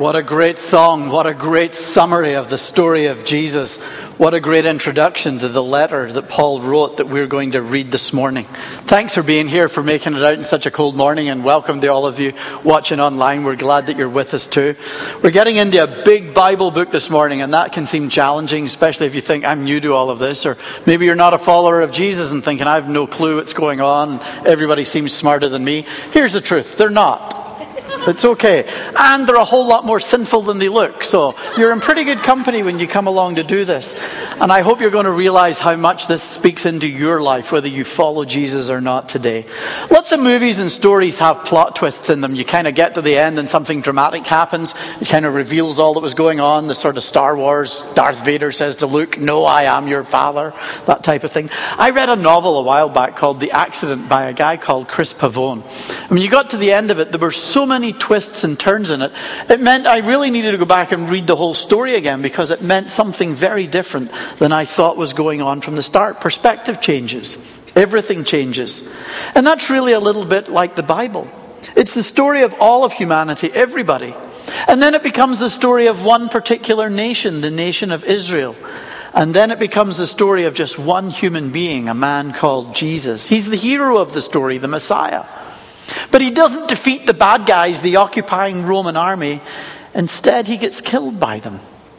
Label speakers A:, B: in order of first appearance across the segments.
A: What a great song. What a great summary of the story of Jesus. What a great introduction to the letter that Paul wrote that we're going to read this morning. Thanks for being here, for making it out in such a cold morning, and welcome to all of you watching online. We're glad that you're with us too. We're getting into a big Bible book this morning, and that can seem challenging, especially if you think I'm new to all of this, or maybe you're not a follower of Jesus and thinking I have no clue what's going on. Everybody seems smarter than me. Here's the truth. They're not. It's okay. And they're a whole lot more sinful than they look. So you're in pretty good company when you come along to do this. And I hope you're going to realize how much this speaks into your life, whether you follow Jesus or not today. Lots of movies and stories have plot twists in them. You kind of get to the end and something dramatic happens. It kind of reveals all that was going on. The sort of Star Wars, Darth Vader says to Luke, "No, I am your father." That type of thing. I read a novel a while back called The Accident by a guy called Chris Pavone. When you got to the end of it, there were so many twists and turns in it. It meant I really needed to go back and read the whole story again, because it meant something very different than I thought was going on from the start. Perspective changes. Everything changes. And that's really a little bit like the Bible. It's the story of all of humanity, everybody. And then it becomes the story of one particular nation, the nation of Israel. And then it becomes the story of just one human being, a man called Jesus. He's the hero of the story, the Messiah. But he doesn't defeat the bad guys, the occupying Roman army. Instead, he gets killed by them.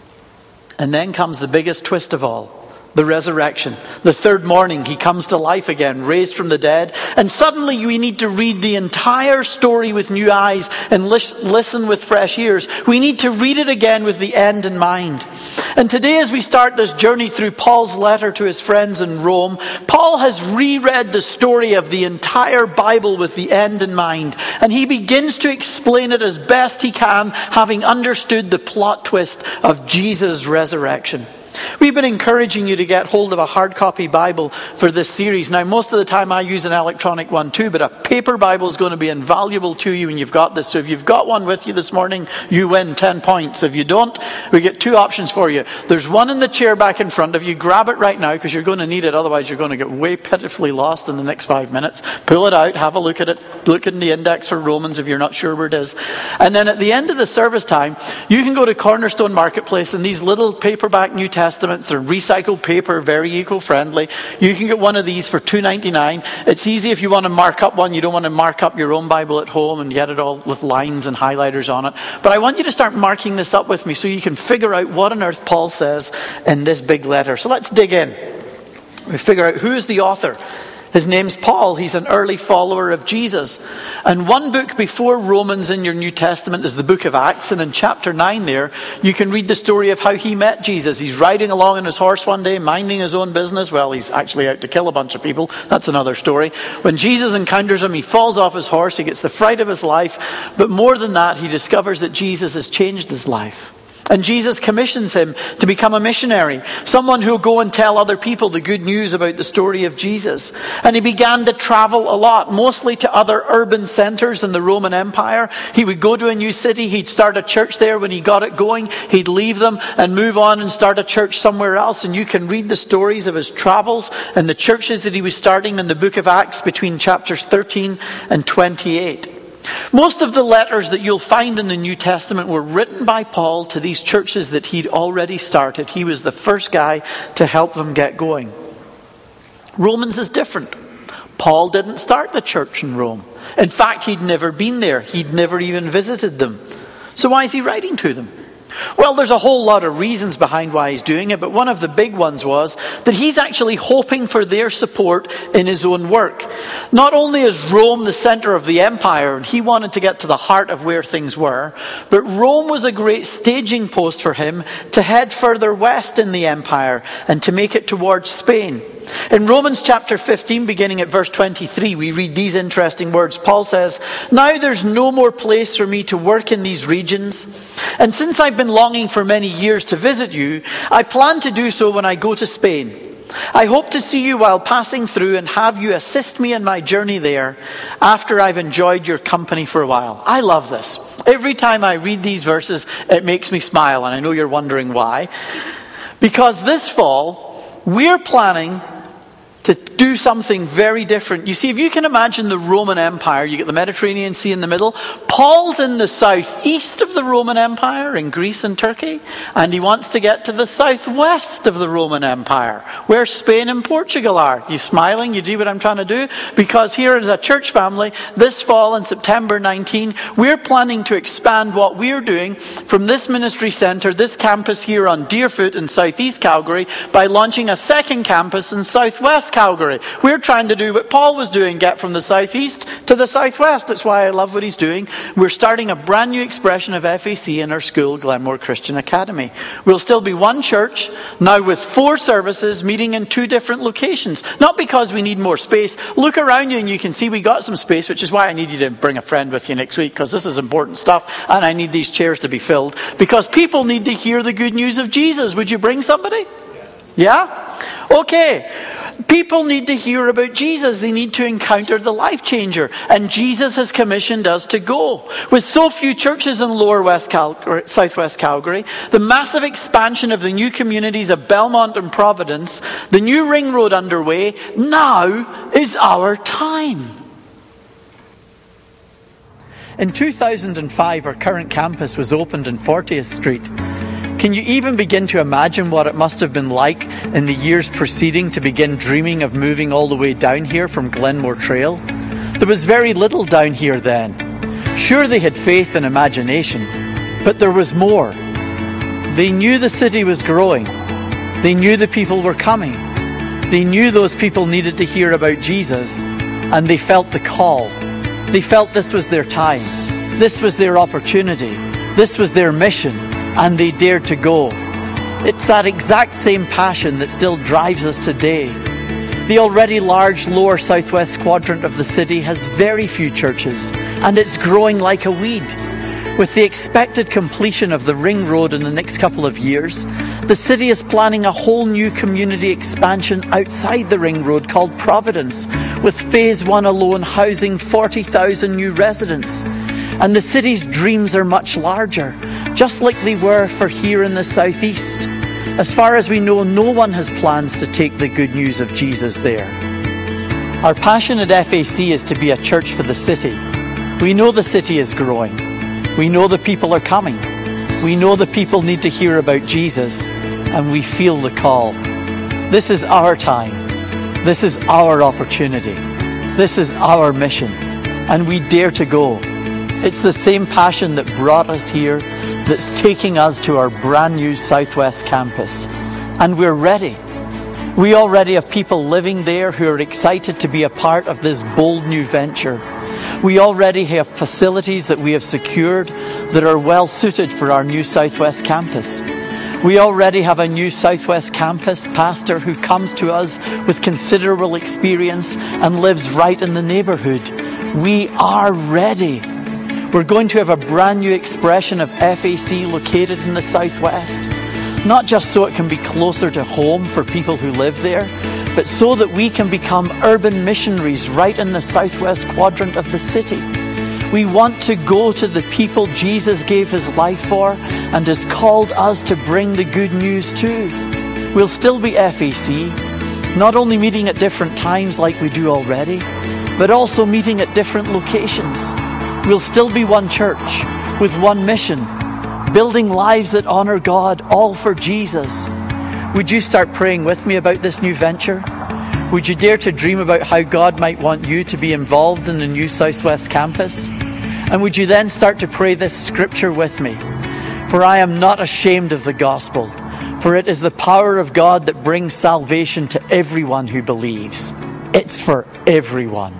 A: And then comes the biggest twist of all, the resurrection. The third morning, he comes to life again, raised from the dead. And suddenly we need to read the entire story with new eyes and listen with fresh ears. We need to read it again with the end in mind. And today, as we start this journey through Paul's letter to his friends in Rome, Paul has reread the story of the entire Bible with the end in mind. And he begins to explain it as best he can, having understood the plot twist of Jesus' resurrection. We've been encouraging you to get hold of a hard copy Bible for this series. Now, most of the time I use an electronic one too, but a paper Bible is going to be invaluable to you when you've got this. So if you've got one with you this morning, you win 10 points. If you don't, we get two options for you. There's one in the chair back in front of you. Grab it right now, because you're going to need it. Otherwise, you're going to get way pitifully lost in the next 5 minutes. Pull it out, have a look at it. Look in the index for Romans if you're not sure where it is. And then at the end of the service time, you can go to Cornerstone Marketplace, and these little paperback New Testaments, they're recycled paper, very eco-friendly. You can get one of these for $2.99. It's easy if you want to mark up one. You don't want to mark up your own Bible at home and get it all with lines and highlighters on it. But I want you to start marking this up with me so you can figure out what on earth Paul says in this big letter. So let's dig in. We figure out who is the author. His name's Paul. He's an early follower of Jesus. And one book before Romans in your New Testament is the book of Acts. And in chapter 9 there, you can read the story of how he met Jesus. He's riding along on his horse one day, minding his own business. Well, he's actually out to kill a bunch of people. That's another story. When Jesus encounters him, he falls off his horse. He gets the fright of his life. But more than that, he discovers that Jesus has changed his life. And Jesus commissions him to become a missionary, someone who will go and tell other people the good news about the story of Jesus. And he began to travel a lot, mostly to other urban centers in the Roman Empire. He would go to a new city, he'd start a church there. When he got it going, he'd leave them and move on and start a church somewhere else. And you can read the stories of his travels and the churches that he was starting in the book of Acts between chapters 13 and 28. Most of the letters that you'll find in the New Testament were written by Paul to these churches that he'd already started. He was the first guy to help them get going. Romans is different. Paul didn't start the church in Rome. In fact, he'd never been there. He'd never even visited them. So why is he writing to them? Well, there's a whole lot of reasons behind why he's doing it, but one of the big ones was that he's actually hoping for their support in his own work. Not only is Rome the center of the empire, and he wanted to get to the heart of where things were, but Rome was a great staging post for him to head further west in the empire and to make it towards Spain. In Romans chapter 15, beginning at verse 23, we read these interesting words. Paul says, "Now there's no more place for me to work in these regions. And since I've been longing for many years to visit you, I plan to do so when I go to Spain. I hope to see you while passing through and have you assist me in my journey there after I've enjoyed your company for a while." I love this. Every time I read these verses, it makes me smile. And I know you're wondering why. Because this fall, we're planning to do something very different. You see, if you can imagine the Roman Empire, you get the Mediterranean Sea in the middle. Paul's in the southeast of the Roman Empire, in Greece and Turkey, and he wants to get to the southwest of the Roman Empire, where Spain and Portugal are. You smiling? You do what I'm trying to do? Because here as a church family, this fall in September 19, we're planning to expand what we're doing from this ministry centre, this campus here on Deerfoot in southeast Calgary, by launching a second campus in southwest Calgary. We're trying to do what Paul was doing, get from the southeast to the southwest. That's why I love what he's doing. We're starting a brand new expression of FAC in our school, Glenmore Christian Academy. We'll still be one church, now with 4 services, meeting in 2 different locations. Not because we need more space. Look around you and you can see we got some space, which is why I need you to bring a friend with you next week, because this is important stuff, and I need these chairs to be filled, because people need to hear the good news of Jesus. Would you bring somebody? Yeah? Okay. People need to hear about Jesus. They need to encounter the life changer. And Jesus has commissioned us to go. With so few churches in Southwest Calgary, the massive expansion of the new communities of Belmont and Providence, the new ring road underway, now is our time. In 2005, our current campus was opened in 40th Street. Can you even begin to imagine what it must have been like in the years preceding to begin dreaming of moving all the way down here from Glenmore Trail? There was very little down here then. Sure, they had faith and imagination, but there was more. They knew the city was growing. They knew the people were coming. They knew those people needed to hear about Jesus, and they felt the call. They felt this was their time. This was their opportunity. This was their mission. And they dared to go. It's that exact same passion that still drives us today. The already large lower southwest quadrant of the city has very few churches, and it's growing like a weed. With the expected completion of the ring road in the next couple of years, the city is planning a whole new community expansion outside the ring road called Providence, with phase 1 alone housing 40,000 new residents. And the city's dreams are much larger, just like they were for here in the southeast. As far as we know, no one has plans to take the good news of Jesus there. Our passion at FAC is to be a church for the city. We know the city is growing. We know the people are coming. We know the people need to hear about Jesus, and we feel the call. This is our time. This is our opportunity. This is our mission, and we dare to go. It's the same passion that brought us here that's taking us to our brand new Southwest campus. And we're ready. We already have people living there who are excited to be a part of this bold new venture. We already have facilities that we have secured that are well suited for our new Southwest campus. We already have a new Southwest campus pastor who comes to us with considerable experience and lives right in the neighbourhood. We are ready. We're going to have a brand new expression of FAC located in the southwest, not just so it can be closer to home for people who live there, but so that we can become urban missionaries right in the southwest quadrant of the city. We want to go to the people Jesus gave his life for and has called us to bring the good news to. We'll still be FAC, not only meeting at different times like we do already, but also meeting at different locations. We'll still be one church with one mission, building lives that honor God, all for Jesus. Would you start praying with me about this new venture? Would you dare to dream about how God might want you to be involved in the new Southwest campus? And would you then start to pray this scripture with me? For I am not ashamed of the gospel, for it is the power of God that brings salvation to everyone who believes. It's for everyone.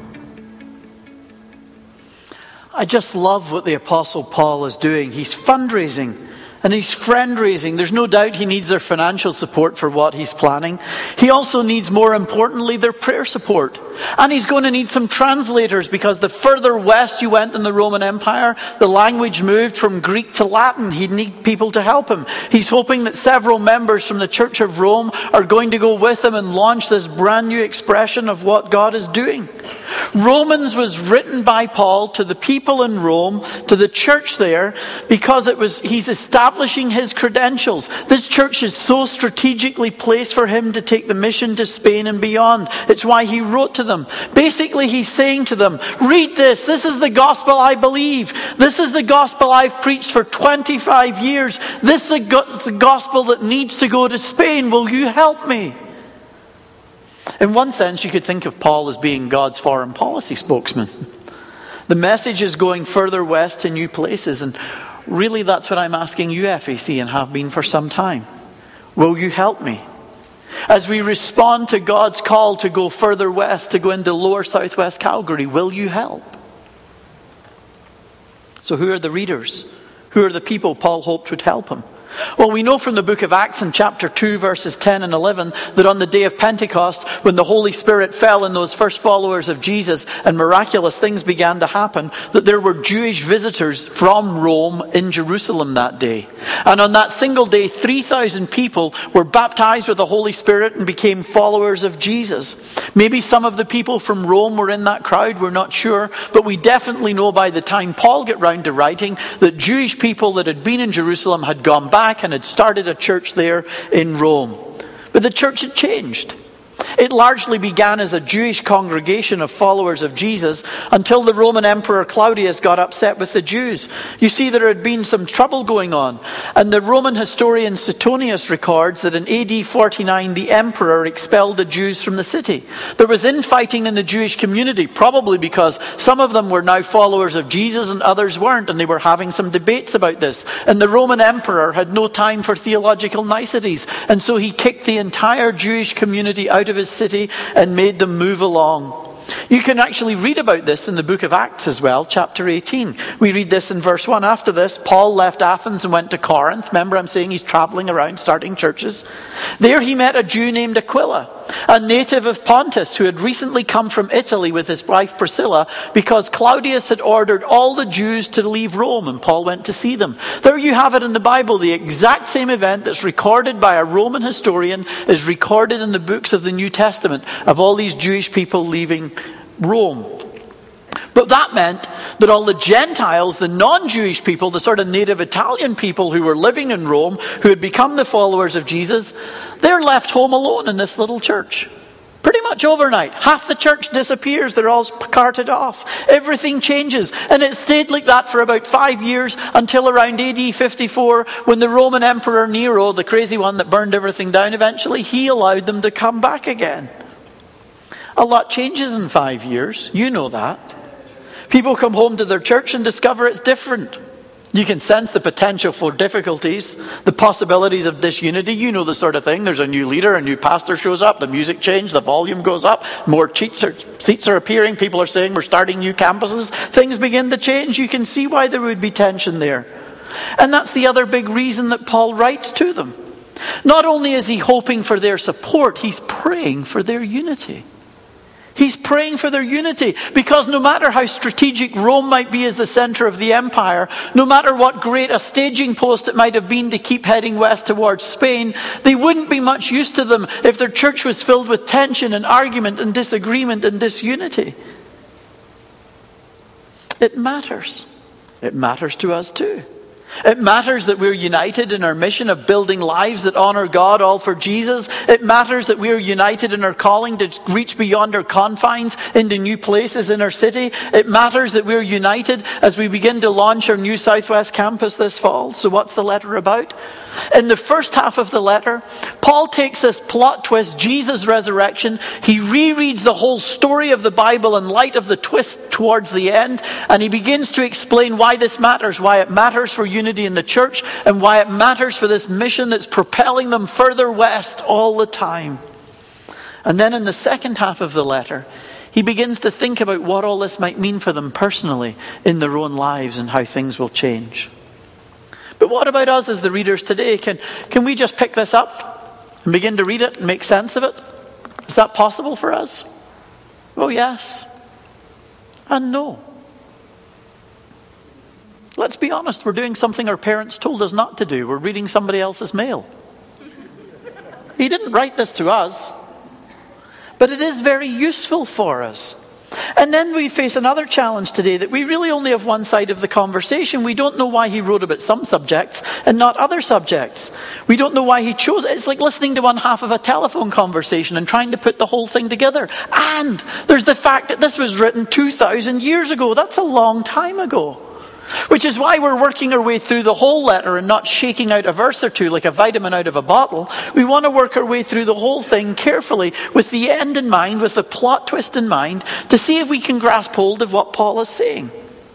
A: I just love what the Apostle Paul is doing. He's fundraising and he's friend-raising. There's no doubt he needs their financial support for what he's planning. He also needs, more importantly, their prayer support. And he's going to need some translators, because the further west you went in the Roman Empire, the language moved from Greek to Latin. He'd need people to help him. He's hoping that several members from the Church of Rome are going to go with him and launch this brand new expression of what God is doing. Romans was written by Paul to the people in Rome, to the church there, because he's establishing his credentials. This church is so strategically placed for him to take the mission to Spain and beyond. It's why he wrote to them. Basically, he's saying to them, read this. This is the gospel I believe. This is the gospel I've preached for 25 years. This is the gospel that needs to go to Spain. Will you help me? In one sense, you could think of Paul as being God's foreign policy spokesman. The message is going further west to new places, and really that's what I'm asking you, FAC, and have been for some time. Will you help me? As we respond to God's call to go further west, to go into lower southwest Calgary, will you help? So who are the readers? Who are the people Paul hoped would help him? Well, we know from the book of Acts in chapter 2, verses 10 and 11, that on the day of Pentecost, when the Holy Spirit fell on those first followers of Jesus and miraculous things began to happen, that there were Jewish visitors from Rome in Jerusalem that day. And on that single day, 3,000 people were baptized with the Holy Spirit and became followers of Jesus. Maybe some of the people from Rome were in that crowd, we're not sure, but we definitely know by the time Paul got round to writing that Jewish people that had been in Jerusalem had gone back and had started a church there in Rome. But the church had changed. It largely began as a Jewish congregation of followers of Jesus until the Roman Emperor Claudius got upset with the Jews. You see, there had been some trouble going on. And the Roman historian Suetonius records that in AD 49, the emperor expelled the Jews from the city. There was infighting in the Jewish community, probably because some of them were now followers of Jesus and others weren't, and they were having some debates about this. And the Roman emperor had no time for theological niceties, and so he kicked the entire Jewish community out of his city and made them move along. You can actually read about this in the book of Acts as well, chapter 18. We read this in verse 1. After this, Paul left Athens and went to Corinth. Remember, I'm saying he's traveling around starting churches. There he met a Jew named Aquila, a native of Pontus, who had recently come from Italy with his wife Priscilla, because Claudius had ordered all the Jews to leave Rome, and Paul went to see them. There you have it in the Bible. The exact same event that's recorded by a Roman historian is recorded in the books of the New Testament, of all these Jewish people leaving Rome. But that meant that all the Gentiles, the non-Jewish people, the sort of native Italian people who were living in Rome, who had become the followers of Jesus, they're left home alone in this little church. Pretty much overnight. Half the church disappears. They're all carted off. Everything changes. And it stayed like that for about 5 years until around AD 54, when the Roman Emperor Nero, the crazy one that burned everything down eventually, he allowed them to come back again. A lot changes in 5 years. You know that. People come home to their church and discover it's different. You can sense the potential for difficulties, the possibilities of disunity. You know the sort of thing. There's a new leader, a new pastor shows up, the music changes, the volume goes up, more seats are appearing, people are saying we're starting new campuses. Things begin to change. You can see why there would be tension there. And that's the other big reason that Paul writes to them. Not only is he hoping for their support, he's praying for their unity. He's praying for their unity, because no matter how strategic Rome might be as the center of the empire, no matter what great a staging post it might have been to keep heading west towards Spain, they wouldn't be much use to them if their church was filled with tension and argument and disagreement and disunity. It matters. It matters to us too. It matters that we're united in our mission of building lives that honor God, all for Jesus. It matters that we're united in our calling to reach beyond our confines into new places in our city. It matters that we're united as we begin to launch our new Southwest campus this fall. So what's the letter about? In the first half of the letter, Paul takes this plot twist, Jesus' resurrection. He rereads the whole story of the Bible in light of the twist towards the end, and he begins to explain why this matters, why it matters for unity in the church, and why it matters for this mission that's propelling them further west all the time. And then in the second half of the letter, he begins to think about what all this might mean for them personally in their own lives and how things will change. But what about us as the readers today? Can we just pick this up and begin to read it and make sense of it? Is that possible for us? Oh, yes. And no. Let's be honest, we're doing something our parents told us not to do. We're reading somebody else's mail. He didn't write this to us, but it is very useful for us. And then we face another challenge today, that we really only have one side of the conversation. We don't know why he wrote about some subjects and not other subjects. We don't know why he chose it. It's like listening to one half of a telephone conversation and trying to put the whole thing together. And there's the fact that this was written 2,000 years ago. That's a long time ago. Which is why we're working our way through the whole letter and not shaking out a verse or two like a vitamin out of a bottle. We want to work our way through the whole thing carefully with the end in mind, with the plot twist in mind, to see if we can grasp hold of what Paul is saying.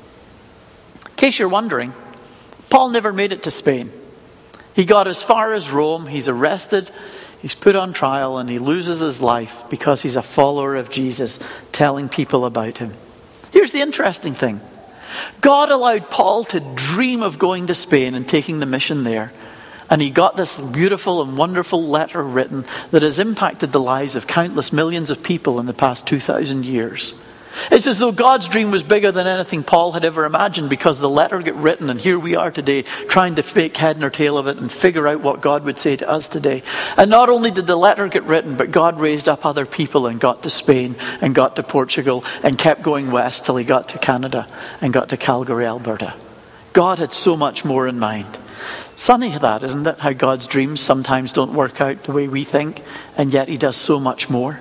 A: In case you're wondering, Paul never made it to Spain. He got as far as Rome, he's arrested, he's put on trial, and he loses his life because he's a follower of Jesus, telling people about him. Here's the interesting thing. God allowed Paul to dream of going to Spain and taking the mission there. And he got this beautiful and wonderful letter written that has impacted the lives of countless millions of people in the past 2,000 years. It's as though God's dream was bigger than anything Paul had ever imagined, because the letter got written, and here we are today trying to fake head nor tail of it and figure out what God would say to us today. And not only did the letter get written, but God raised up other people and got to Spain and got to Portugal and kept going west till he got to Canada and got to Calgary, Alberta. God had so much more in mind. Funny that, isn't it? How God's dreams sometimes don't work out the way we think, and yet he does so much more.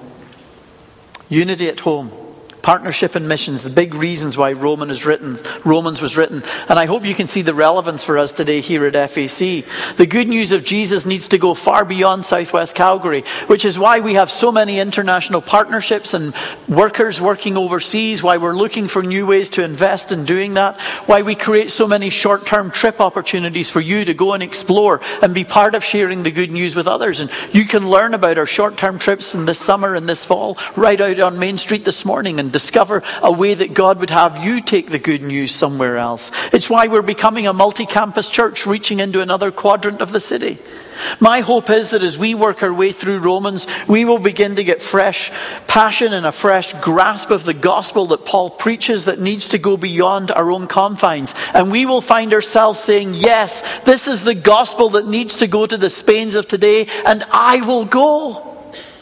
A: Unity at home. Partnership and missions, the big reasons why Romans was written. And I hope you can see the relevance for us today here at FAC. The good news of Jesus needs to go far beyond Southwest Calgary, which is why we have so many international partnerships and workers working overseas, why we're looking for new ways to invest in doing that, why we create so many short-term trip opportunities for you to go and explore and be part of sharing the good news with others. And you can learn about our short-term trips in this summer and this fall right out on Main Street this morning, and discover a way that God would have you take the good news somewhere else. It's why we're becoming a multi-campus church, reaching into another quadrant of the city. My hope is that as we work our way through Romans, we will begin to get fresh passion and a fresh grasp of the gospel that Paul preaches, that needs to go beyond our own confines. And we will find ourselves saying, yes, this is the gospel that needs to go to the Spains of today, and I will go.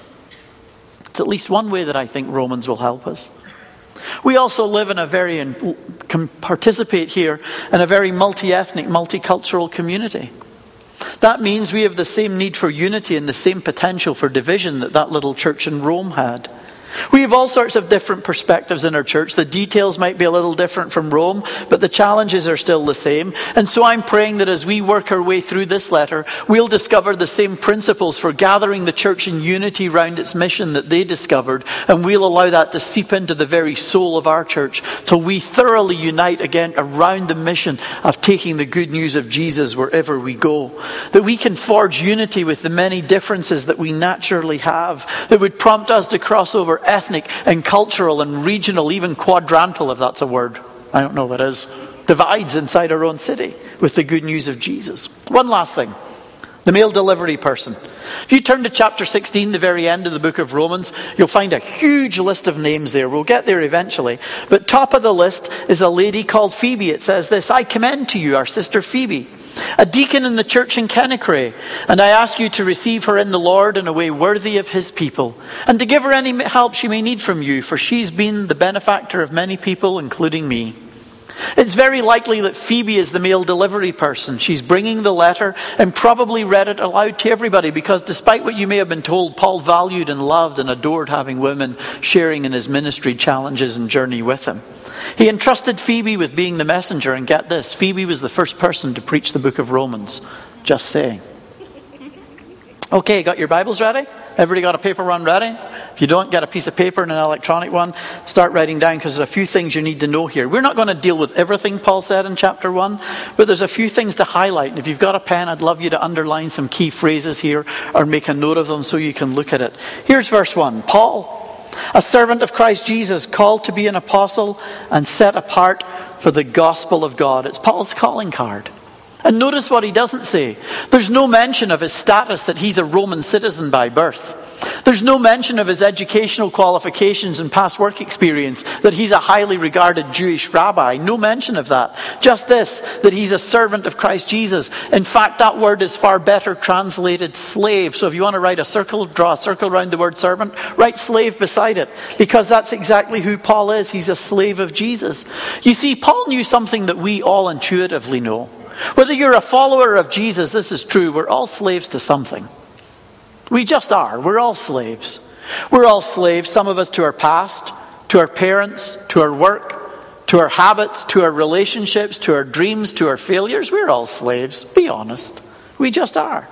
A: It's at least one way that I think Romans will help us. We also live in can participate here in a very multi-ethnic, multicultural community. That means we have the same need for unity and the same potential for division that little church in Rome had. We have all sorts of different perspectives in our church. The details might be a little different from Rome, but the challenges are still the same. And so I'm praying that as we work our way through this letter, we'll discover the same principles for gathering the church in unity around its mission that they discovered, and we'll allow that to seep into the very soul of our church till we thoroughly unite again around the mission of taking the good news of Jesus wherever we go. That we can forge unity with the many differences that we naturally have, that would prompt us to cross over ethnic and cultural and regional, even quadrantal, if that's a word. I don't know what it is. Divides inside our own city with the good news of Jesus. One last thing. The mail delivery person. If you turn to chapter 16, the very end of the book of Romans, you'll find a huge list of names there. We'll get there eventually. But top of the list is a lady called Phoebe. It says this: I commend to you our sister Phoebe, a deacon in the church in Kenicre, and I ask you to receive her in the Lord in a way worthy of his people, and to give her any help she may need from you, for she's been the benefactor of many people, including me. It's very likely that Phoebe is the mail delivery person. She's bringing the letter and probably read it aloud to everybody, because despite what you may have been told, Paul valued and loved and adored having women sharing in his ministry challenges and journey with him. He entrusted Phoebe with being the messenger, and get this, Phoebe was the first person to preach the book of Romans. Just saying. Okay, got your Bibles ready? Everybody got a paper one ready? If you don't, get a piece of paper and an electronic one. Start writing down, because there's a few things you need to know here. We're not going to deal with everything Paul said in chapter 1, but there's a few things to highlight. And if you've got a pen, I'd love you to underline some key phrases here or make a note of them so you can look at it. Here's verse 1. Paul, a servant of Christ Jesus, called to be an apostle and set apart for the gospel of God. It's Paul's calling card. And notice what he doesn't say. There's no mention of his status, that he's a Roman citizen by birth. There's no mention of his educational qualifications and past work experience, that he's a highly regarded Jewish rabbi. No mention of that. Just this, that he's a servant of Christ Jesus. In fact, that word is far better translated slave. So if you want to write a circle, draw a circle around the word servant, write slave beside it, because that's exactly who Paul is. He's a slave of Jesus. You see, Paul knew something that we all intuitively know. Whether you're a follower of Jesus, this is true. We're all slaves to something. We just are. We're all slaves. We're all slaves, some of us to our past, to our parents, to our work, to our habits, to our relationships, to our dreams, to our failures. We're all slaves. Be honest. We just are.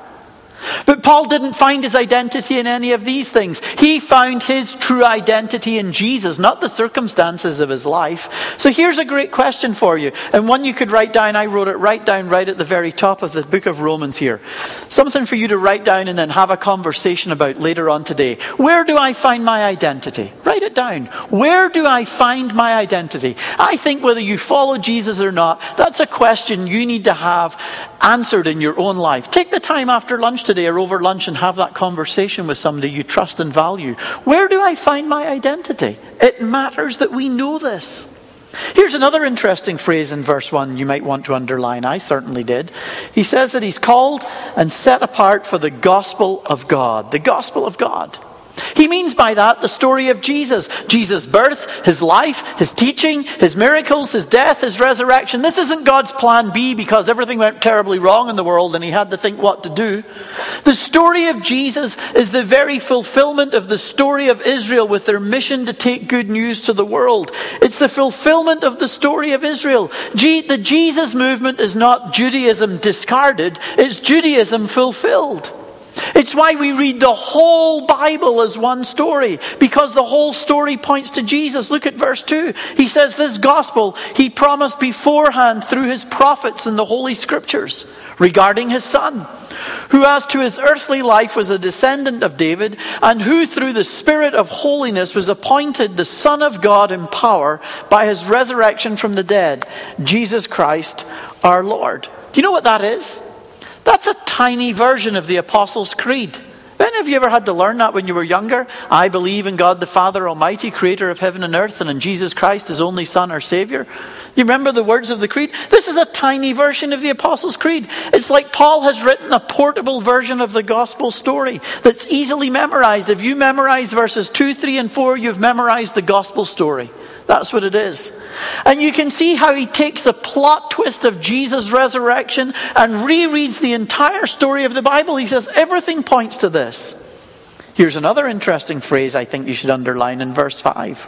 A: But Paul didn't find his identity in any of these things. He found his true identity in Jesus, not the circumstances of his life. So here's a great question for you, and one you could write down. I wrote it right down right at the very top of the book of Romans here. Something for you to write down and then have a conversation about later on today. Where do I find my identity? Write it down. Where do I find my identity? I think whether you follow Jesus or not, that's a question you need to have answered in your own life. Take the time after lunch today or over lunch and have that conversation with somebody you trust and value. Where do I find my identity? It matters that we know this. Here's another interesting phrase in verse 1 you might want to underline. I certainly did. He says that he's called and set apart for the gospel of God. The gospel of God. He means by that the story of Jesus. Jesus' birth, his life, his teaching, his miracles, his death, his resurrection. This isn't God's plan B because everything went terribly wrong in the world and he had to think what to do. The story of Jesus is the very fulfillment of the story of Israel with their mission to take good news to the world. It's the fulfillment of the story of Israel. The Jesus movement is not Judaism discarded, it's Judaism fulfilled. It's why we read the whole Bible as one story, because the whole story points to Jesus. Look at verse 2. He says this gospel he promised beforehand through his prophets in the Holy Scriptures regarding his Son, who as to his earthly life was a descendant of David, and who through the Spirit of holiness was appointed the Son of God in power by his resurrection from the dead, Jesus Christ our Lord. Do you know what that is? That's a tiny version of the Apostles' Creed. Have you ever had to learn that when you were younger? I believe in God the Father Almighty, creator of heaven and earth, and in Jesus Christ, his only Son, our Savior. You remember the words of the Creed? This is a tiny version of the Apostles' Creed. It's like Paul has written a portable version of the gospel story that's easily memorized. If you memorize verses 2, 3, and 4, you've memorized the gospel story. That's what it is. And you can see how he takes the plot twist of Jesus' resurrection and rereads the entire story of the Bible. He says everything points to this. Here's another interesting phrase I think you should underline in verse 5.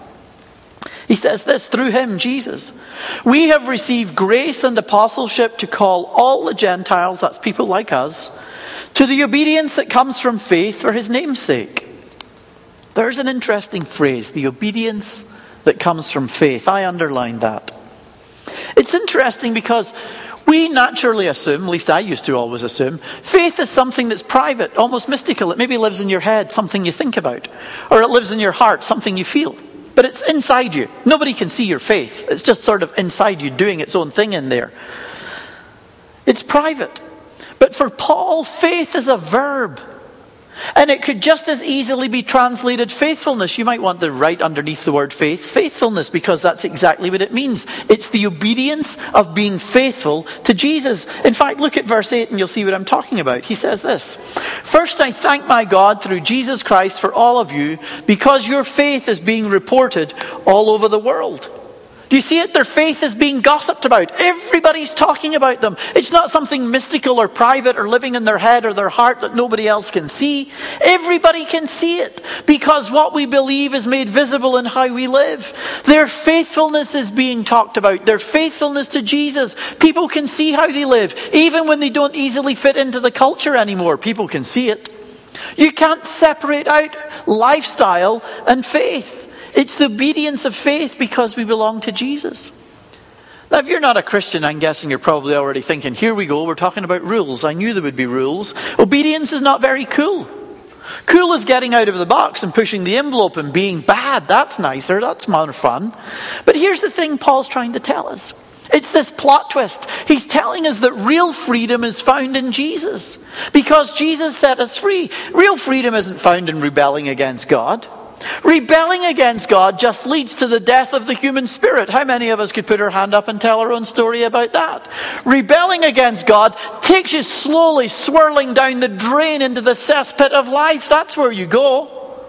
A: He says this, through him, Jesus, we have received grace and apostleship to call all the Gentiles, that's people like us, to the obedience that comes from faith for his name's sake. There's an interesting phrase, the obedience that comes from faith. I underlined that. It's interesting because we naturally assume, at least I used to always assume, faith is something that's private, almost mystical. It maybe lives in your head, something you think about. Or it lives in your heart, something you feel. But it's inside you. Nobody can see your faith. It's just sort of inside you doing its own thing in there. It's private. But for Paul, faith is a verb. And it could just as easily be translated faithfulness. You might want to write underneath the word faith, faithfulness, because that's exactly what it means. It's the obedience of being faithful to Jesus. In fact, look at verse 8 and you'll see what I'm talking about. He says this, first I thank my God through Jesus Christ for all of you, because your faith is being reported all over the world. Do you see it? Their faith is being gossiped about. Everybody's talking about them. It's not something mystical or private or living in their head or their heart that nobody else can see. Everybody can see it because what we believe is made visible in how we live. Their faithfulness is being talked about. Their faithfulness to Jesus. People can see how they live. Even when they don't easily fit into the culture anymore, people can see it. You can't separate out lifestyle and faith. It's the obedience of faith because we belong to Jesus. Now, if you're not a Christian, I'm guessing you're probably already thinking, here we go, we're talking about rules. I knew there would be rules. Obedience is not very cool. Cool is getting out of the box and pushing the envelope and being bad. That's nicer, that's more fun. But here's the thing Paul's trying to tell us. It's this plot twist. He's telling us that real freedom is found in Jesus. Because Jesus set us free. Real freedom isn't found in rebelling against God. Rebelling against God just leads to the death of the human spirit. How many of us could put our hand up and tell our own story about that? Rebelling against God takes you slowly swirling down the drain into the cesspit of life. That's where you go.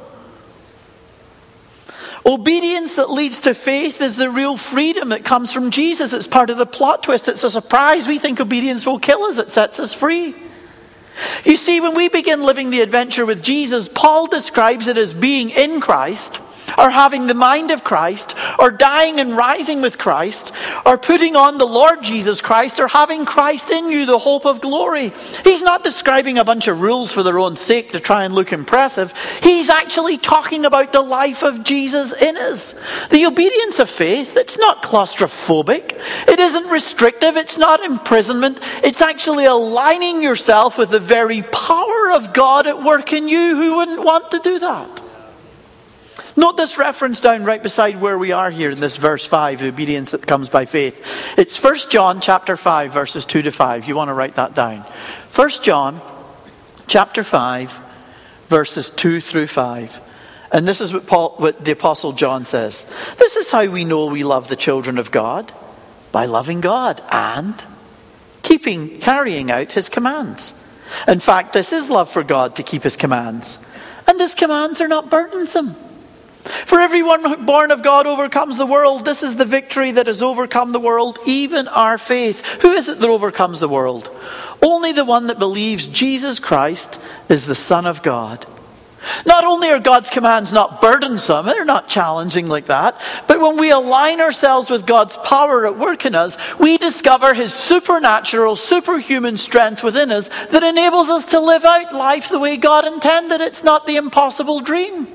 A: Obedience that leads to faith is the real freedom that comes from Jesus. It's part of the plot twist. It's a surprise. We think obedience will kill us. It sets us free. You see, when we begin living the adventure with Jesus, Paul describes it as being in Christ, or having the mind of Christ, or dying and rising with Christ, or putting on the Lord Jesus Christ, or having Christ in you, the hope of glory. He's not describing a bunch of rules for their own sake to try and look impressive. He's actually talking about the life of Jesus in us. The obedience of faith, it's not claustrophobic. It isn't restrictive. It's not imprisonment. It's actually aligning yourself with the very power of God at work in you. Who wouldn't want to do that? Note this reference down right beside where we are here in this verse 5, the obedience that comes by faith. It's 1 John chapter 5, verses 2 to 5. You want to write that down. 1 John chapter 5, verses 2 through 5. And this is what the Apostle John says. This is how we know we love the children of God. By loving God and carrying out his commands. In fact, this is love for God, to keep his commands. And his commands are not burdensome. For everyone born of God overcomes the world. This is the victory that has overcome the world, even our faith. Who is it that overcomes the world? Only the one that believes Jesus Christ is the Son of God. Not only are God's commands not burdensome, they're not challenging like that, but when we align ourselves with God's power at work in us, we discover his supernatural, superhuman strength within us that enables us to live out life the way God intended. It's not the impossible dream.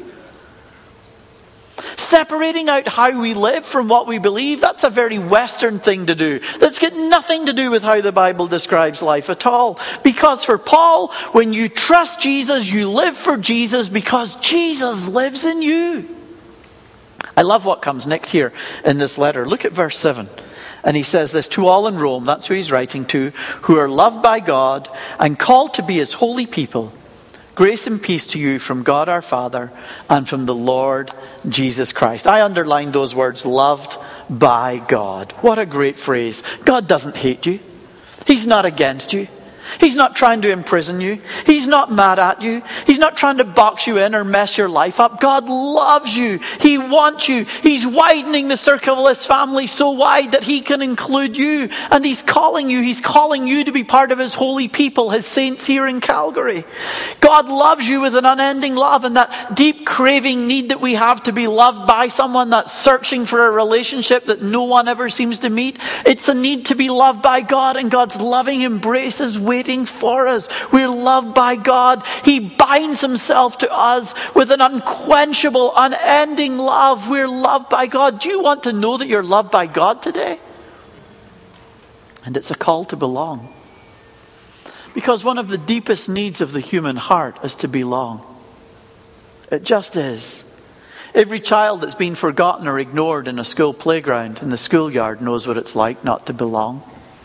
A: Separating out how we live from what we believe, that's a very Western thing to do. That's got nothing to do with how the Bible describes life at all. Because for Paul, when you trust Jesus, you live for Jesus because Jesus lives in you. I love what comes next here in this letter. Look at verse 7. And he says this, to all in Rome, that's who he's writing to, who are loved by God and called to be his holy people. Grace and peace to you from God our Father and from the Lord Jesus Christ. I underlined those words, loved by God. What a great phrase. God doesn't hate you. He's not against you. He's not trying to imprison you. He's not mad at you. He's not trying to box you in or mess your life up. God loves you. He wants you. He's widening the circle of his family so wide that he can include you. And he's calling you. He's calling you to be part of his holy people, his saints here in Calgary. God loves you with an unending love, and that deep craving need that we have to be loved by someone, that's searching for a relationship that no one ever seems to meet. It's a need to be loved by God, and God's loving embrace is waiting for us. We're loved by God. He binds himself to us with an unquenchable, unending love. We're loved by God. Do you want to know that you're loved by God today? And it's a call to belong. Because one of the deepest needs of the human heart is to belong. It just is. Every child that's been forgotten or ignored in a school playground, in the schoolyard, knows what it's like not to belong.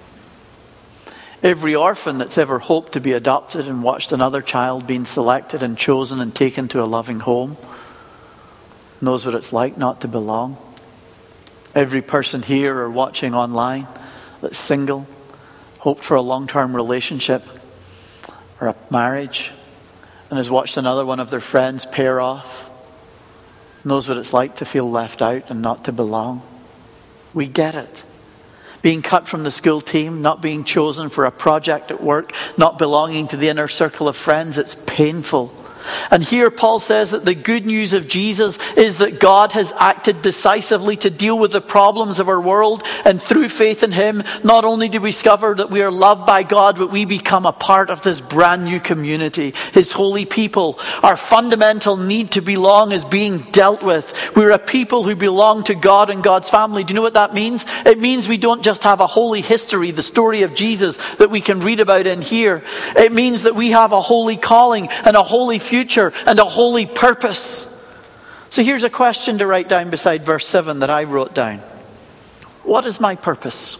A: Every orphan that's ever hoped to be adopted and watched another child being selected and chosen and taken to a loving home knows what it's like not to belong. Every person here or watching online that's single, hoped for a long-term relationship or a marriage, and has watched another one of their friends pair off, knows what it's like to feel left out and not to belong. We get it. Being cut from the school team, not being chosen for a project at work, not belonging to the inner circle of friends, it's painful. And here Paul says that the good news of Jesus is that God has acted decisively to deal with the problems of our world, and through faith in him, not only do we discover that we are loved by God, but we become a part of this brand new community, his holy people. Our fundamental need to belong is being dealt with. We're a people who belong to God and God's family. Do you know what that means? It means we don't just have a holy history, the story of Jesus that we can read about in here. It means that we have a holy calling and a holy future and a holy purpose. So here's a question to write down beside verse 7 that I wrote down. What is my purpose?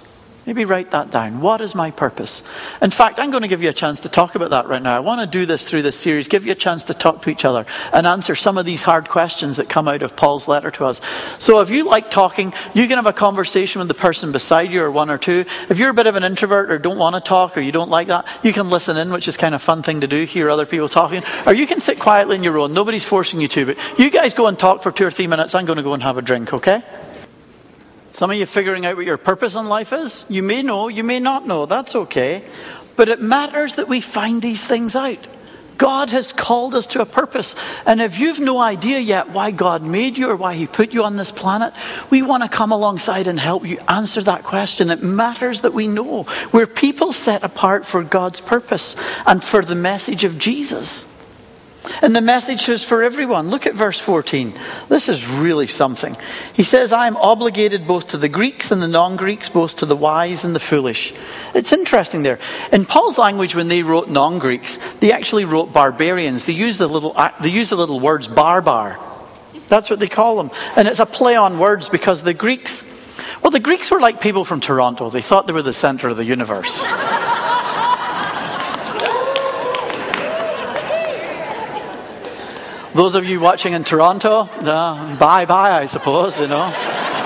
A: Maybe write that down. What is my purpose? In fact, I'm going to give you a chance to talk about that right now. I want to do this through this series, give you a chance to talk to each other and answer some of these hard questions that come out of Paul's letter to us. So if you like talking, you can have a conversation with the person beside you or one or two. If you're a bit of an introvert or don't want to talk or you don't like that, you can listen in, which is kind of a fun thing to do, hear other people talking. Or you can sit quietly in your own. Nobody's forcing you to, but you guys go and talk for 2 or 3 minutes. I'm going to go and have a drink, okay? Some of you figuring out what your purpose in life is. You may know, you may not know. That's okay. But it matters that we find these things out. God has called us to a purpose. And if you've no idea yet why God made you or why he put you on this planet, we want to come alongside and help you answer that question. It matters that we know. We're people set apart for God's purpose and for the message of Jesus. And the message is for everyone. Look at verse 14. This is really something. He says, I am obligated both to the Greeks and the non-Greeks, both to the wise and the foolish. It's interesting there. In Paul's language, when they wrote non-Greeks, they actually wrote barbarians. They use the little words barbar. That's what they call them. And it's a play on words because the Greeks were like people from Toronto. They thought they were the center of the universe. Those of you watching in Toronto, bye-bye, I suppose, you know.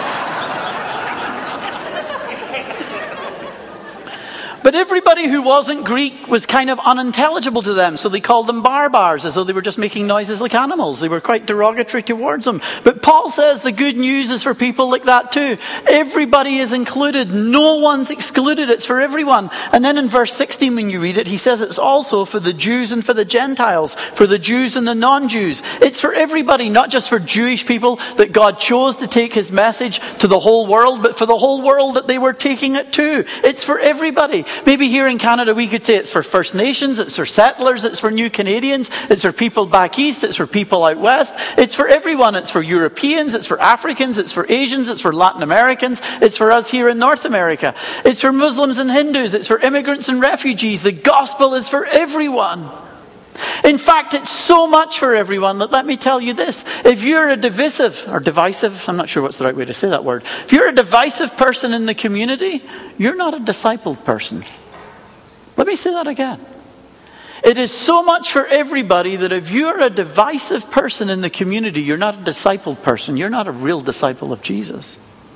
A: But everybody who wasn't Greek was kind of unintelligible to them, so they called them barbars, as though they were just making noises like animals. They were quite derogatory towards them. But Paul says the good news is for people like that too. Everybody is included. No one's excluded. It's for everyone. And then in verse 16, when you read it, he says it's also for the Jews and for the Gentiles, for the Jews and the non-Jews. It's for everybody, not just for Jewish people that God chose to take his message to the whole world, but for the whole world that they were taking it to. It's for everybody. Maybe here in Canada we could say it's for First Nations, it's for settlers, it's for new Canadians, it's for people back east, it's for people out west. It's for everyone. It's for Europeans, it's for Africans, it's for Asians, it's for Latin Americans, it's for us here in North America. It's for Muslims and Hindus, it's for immigrants and refugees. The gospel is for everyone. In fact, it's so much for everyone that, let me tell you this, if you're a divisive, I'm not sure what's the right way to say that word. If you're a divisive person in the community, you're not a discipled person. Let me say that again. It is so much for everybody that if you're a divisive person in the community, you're not a discipled person. You're not a real disciple of Jesus.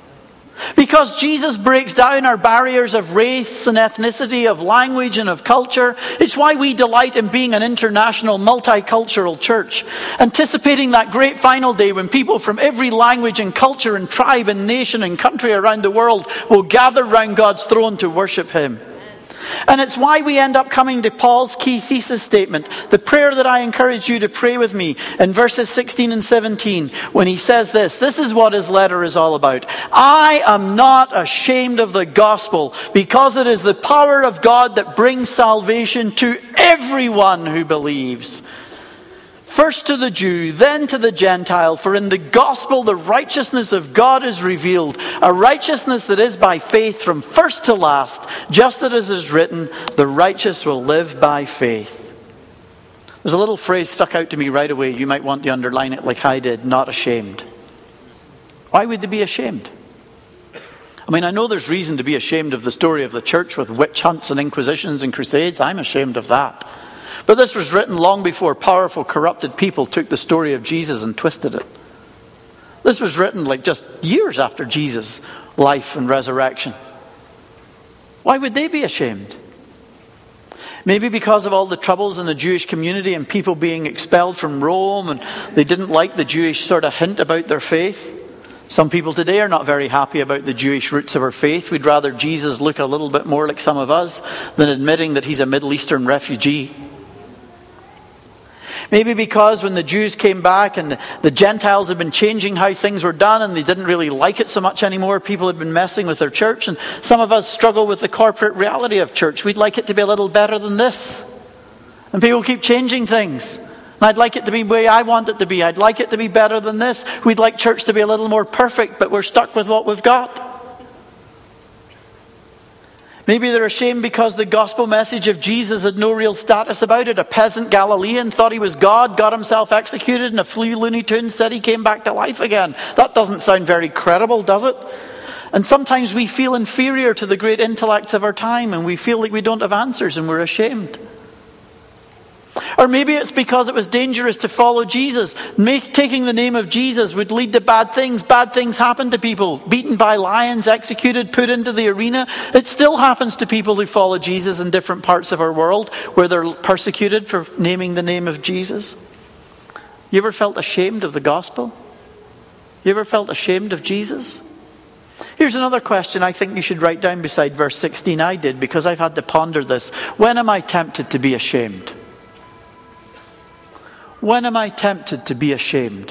A: Because Jesus breaks down our barriers of race and ethnicity, of language and of culture. It's why we delight in being an international, multicultural church, anticipating that great final day when people from every language and culture and tribe and nation and country around the world will gather round God's throne to worship him. And it's why we end up coming to Paul's key thesis statement, the prayer that I encourage you to pray with me in verses 16 and 17, when he says this is what his letter is all about. I am not ashamed of the gospel, because it is the power of God that brings salvation to everyone who believes. First to the Jew, then to the Gentile, for in the gospel the righteousness of God is revealed, a righteousness that is by faith from first to last, just as it is written, the righteous will live by faith. There's a little phrase stuck out to me right away. You might want to underline it like I did, not ashamed. Why would they be ashamed? I mean, I know there's reason to be ashamed of the story of the church with witch hunts and inquisitions and crusades. I'm ashamed of that. But this was written long before powerful, corrupted people took the story of Jesus and twisted it. This was written like just years after Jesus' life and resurrection. Why would they be ashamed? Maybe because of all the troubles in the Jewish community and people being expelled from Rome, and they didn't like the Jewish sort of hint about their faith. Some people today are not very happy about the Jewish roots of our faith. We'd rather Jesus look a little bit more like some of us than admitting that he's a Middle Eastern refugee. Maybe because when the Jews came back and the Gentiles had been changing how things were done and they didn't really like it so much anymore, people had been messing with their church, and some of us struggle with the corporate reality of church. We'd like it to be a little better than this. And people keep changing things. And I'd like it to be the way I want it to be. I'd like it to be better than this. We'd like church to be a little more perfect, but we're stuck with what we've got. Maybe they're ashamed because the gospel message of Jesus had no real status about it. A peasant Galilean thought he was God, got himself executed, and a few Looney Tunes said he came back to life again. That doesn't sound very credible, does it? And sometimes we feel inferior to the great intellects of our time, and we feel like we don't have answers and we're ashamed. Or maybe it's because it was dangerous to follow Jesus. Taking the name of Jesus would lead to bad things. Bad things happen to people. Beaten by lions, executed, put into the arena. It still happens to people who follow Jesus in different parts of our world where they're persecuted for naming the name of Jesus. You ever felt ashamed of the gospel? You ever felt ashamed of Jesus? Here's another question I think you should write down beside verse 16. I did, because I've had to ponder this. When am I tempted to be ashamed? When am I tempted to be ashamed?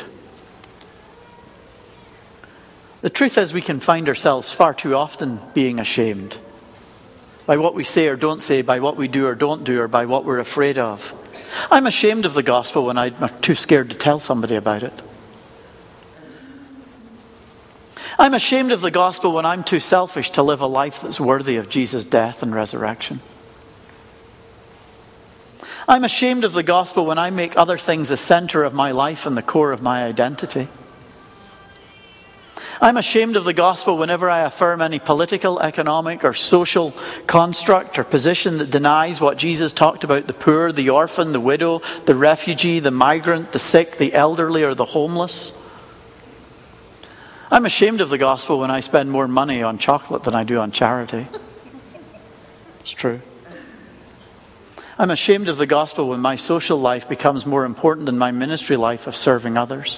A: The truth is, we can find ourselves far too often being ashamed by what we say or don't say, by what we do or don't do, or by what we're afraid of. I'm ashamed of the gospel when I'm too scared to tell somebody about it. I'm ashamed of the gospel when I'm too selfish to live a life that's worthy of Jesus' death and resurrection. I'm ashamed of the gospel when I make other things the center of my life and the core of my identity. I'm ashamed of the gospel whenever I affirm any political, economic, or social construct or position that denies what Jesus talked about: the poor, the orphan, the widow, the refugee, the migrant, the sick, the elderly, or the homeless. I'm ashamed of the gospel when I spend more money on chocolate than I do on charity. It's true. I'm ashamed of the gospel when my social life becomes more important than my ministry life of serving others.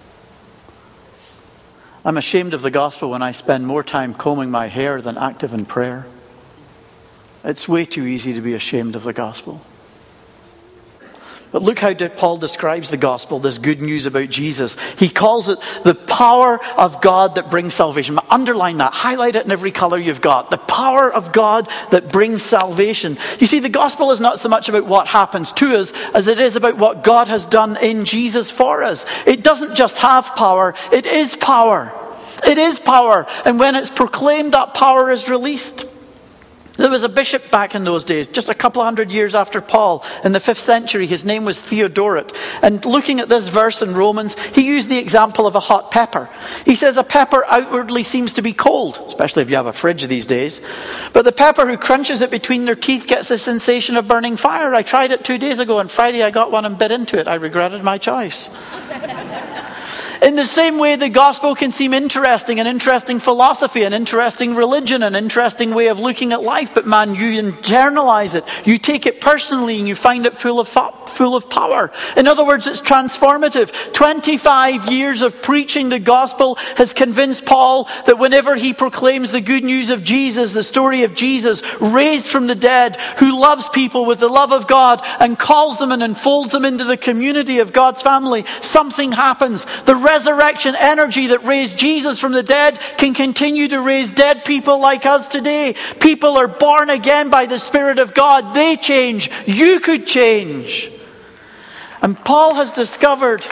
A: I'm ashamed of the gospel when I spend more time combing my hair than active in prayer. It's way too easy to be ashamed of the gospel. But look how Paul describes the gospel, this good news about Jesus. He calls it the power of God that brings salvation. Underline that. Highlight it in every color you've got. The power of God that brings salvation. You see, the gospel is not so much about what happens to us as it is about what God has done in Jesus for us. It doesn't just have power. It is power. It is power. And when it's proclaimed, that power is released. There was a bishop back in those days, just a couple of hundred years after Paul, in the 5th century. His name was Theodoret. And looking at this verse in Romans, he used the example of a hot pepper. He says a pepper outwardly seems to be cold, especially if you have a fridge these days. But the pepper who crunches it between their teeth gets a sensation of burning fire. I tried it 2 days ago. On Friday I got one and bit into it. I regretted my choice. In the same way, the gospel can seem interesting, an interesting philosophy, an interesting religion, an interesting way of looking at life. But man, you internalize it. You take it personally and you find it full of power. In other words, it's transformative. 25 years of preaching the gospel has convinced Paul that whenever he proclaims the good news of Jesus, the story of Jesus raised from the dead, who loves people with the love of God and calls them and enfolds them into the community of God's family, something happens. The resurrection energy that raised Jesus from the dead can continue to raise dead people like us today. People are born again by the Spirit of God. They change. You could change. And Paul has discovered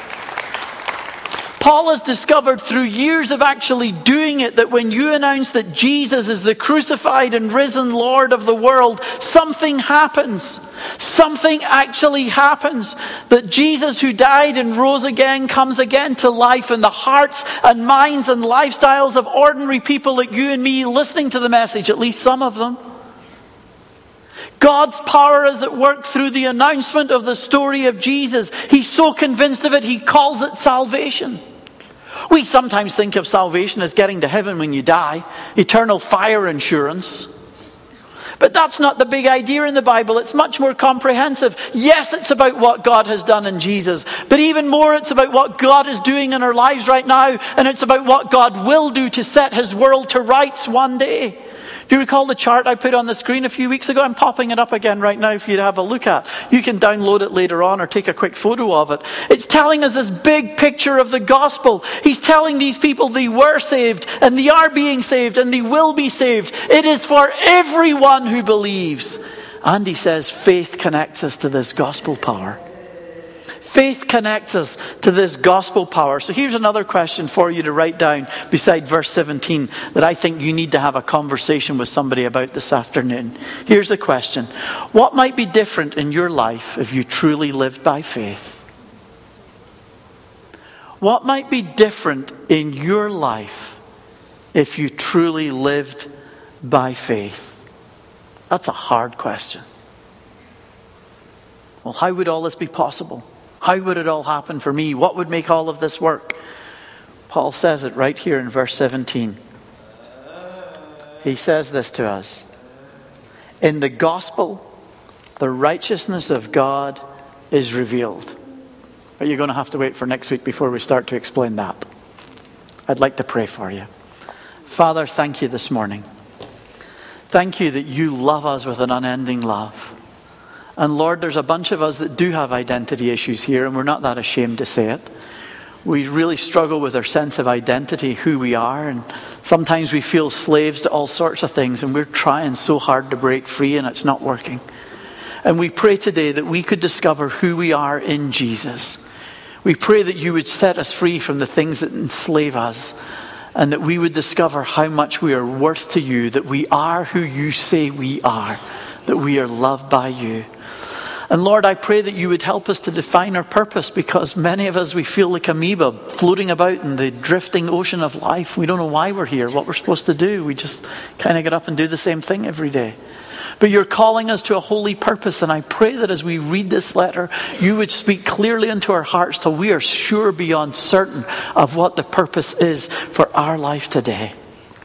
A: through years of actually doing it that when you announce that Jesus is the crucified and risen Lord of the world, something happens. Something actually happens. That Jesus, who died and rose again, comes again to life in the hearts and minds and lifestyles of ordinary people like you and me listening to the message, at least some of them. God's power is at work through the announcement of the story of Jesus. He's so convinced of it, he calls it salvation. We sometimes think of salvation as getting to heaven when you die, eternal fire insurance. But that's not the big idea in the Bible. It's much more comprehensive. Yes, it's about what God has done in Jesus. But even more, it's about what God is doing in our lives right now. And it's about what God will do to set his world to rights one day. Do you recall the chart I put on the screen a few weeks ago? I'm popping it up again right now for you to have a look at. You can download it later on or take a quick photo of it. It's telling us this big picture of the gospel. He's telling these people they were saved and they are being saved and they will be saved. It is for everyone who believes. And he says faith connects us to this gospel power. Faith connects us to this gospel power. So here's another question for you to write down beside verse 17 that I think you need to have a conversation with somebody about this afternoon. Here's the question. What might be different in your life if you truly lived by faith? What might be different in your life if you truly lived by faith? That's a hard question. Well, how would all this be possible? How would it all happen for me? What would make all of this work? Paul says it right here in verse 17. He says this to us. In the gospel, the righteousness of God is revealed. But you're going to have to wait for next week before we start to explain that. I'd like to pray for you. Father, thank you this morning. Thank you that you love us with an unending love. And Lord, there's a bunch of us that do have identity issues here, and we're not that ashamed to say it. We really struggle with our sense of identity, who we are, and sometimes we feel slaves to all sorts of things, and we're trying so hard to break free, and it's not working. And we pray today that we could discover who we are in Jesus. We pray that you would set us free from the things that enslave us, and that we would discover how much we are worth to you, that we are who you say we are, that we are loved by you. And Lord, I pray that you would help us to define our purpose, because many of us, we feel like amoeba floating about in the drifting ocean of life. We don't know why we're here, what we're supposed to do. We just kind of get up and do the same thing every day. But you're calling us to a holy purpose, and I pray that as we read this letter, you would speak clearly into our hearts till we are sure beyond certain of what the purpose is for our life today.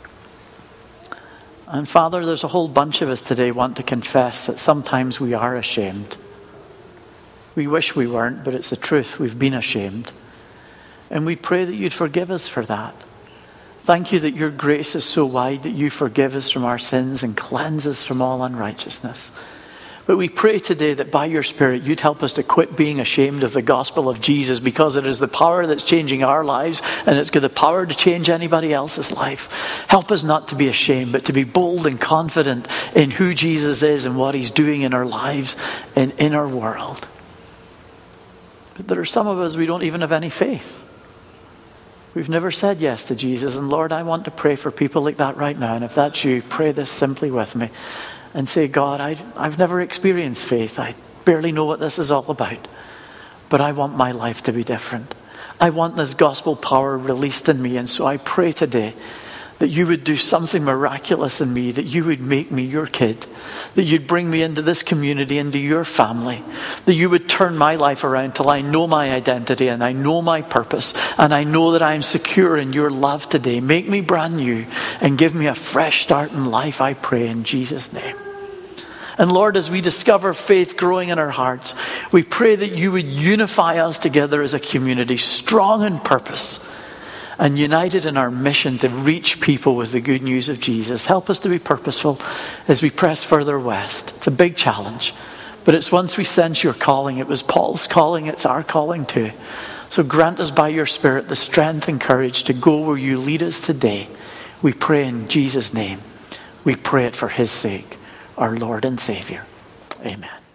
A: And Father, there's a whole bunch of us today want to confess that sometimes we are ashamed. We wish we weren't, but it's the truth. We've been ashamed. And we pray that you'd forgive us for that. Thank you that your grace is so wide that you forgive us from our sins and cleanse us from all unrighteousness. But we pray today that by your Spirit you'd help us to quit being ashamed of the gospel of Jesus, because it is the power that's changing our lives, and it's got the power to change anybody else's life. Help us not to be ashamed, but to be bold and confident in who Jesus is and what he's doing in our lives and in our world. But there are some of us, we don't even have any faith. We've never said yes to Jesus. And Lord, I want to pray for people like that right now. And if that's you, pray this simply with me. And say, God, I've never experienced faith. I barely know what this is all about. But I want my life to be different. I want this gospel power released in me. And so I pray today that you would do something miraculous in me, that you would make me your kid, that you'd bring me into this community, into your family, that you would turn my life around till I know my identity and I know my purpose, and I know that I'm secure in your love today. Make me brand new and give me a fresh start in life, I pray in Jesus' name. And Lord, as we discover faith growing in our hearts, we pray that you would unify us together as a community, strong in purpose, and united in our mission to reach people with the good news of Jesus. Help us to be purposeful as we press further west. It's a big challenge, but it's once we sense your calling. It was Paul's calling, it's our calling too. So grant us by your Spirit the strength and courage to go where you lead us today. We pray in Jesus' name. We pray it for his sake, our Lord and Savior. Amen.